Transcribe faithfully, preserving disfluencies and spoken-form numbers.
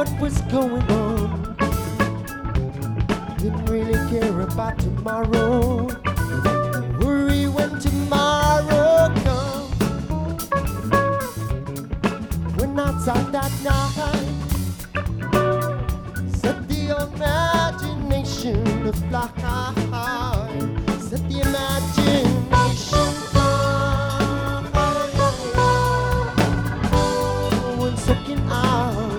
what was going on. Didn't really care about tomorrow. Worry when tomorrow comes. When outside that night, set the imagination to fly.